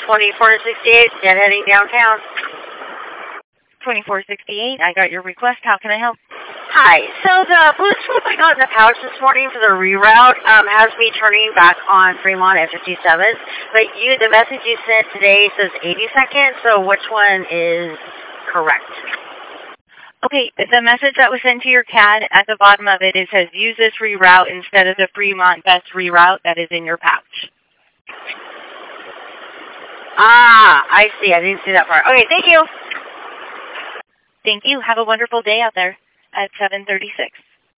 2468, dead heading downtown. 2468, I got your request. How can I help? Hi. So the blue slip I got in the pouch this morning for the reroute has me turning back on Fremont at 57. But the message you sent today says 80 seconds, so which one is correct? Okay, the message that was sent to your CAD, at the bottom of it, it says use this reroute instead of the Fremont Best reroute that is in your pouch. Ah, I see. I didn't see that part. Okay, thank you. Thank you. Have a wonderful day out there at 7:36.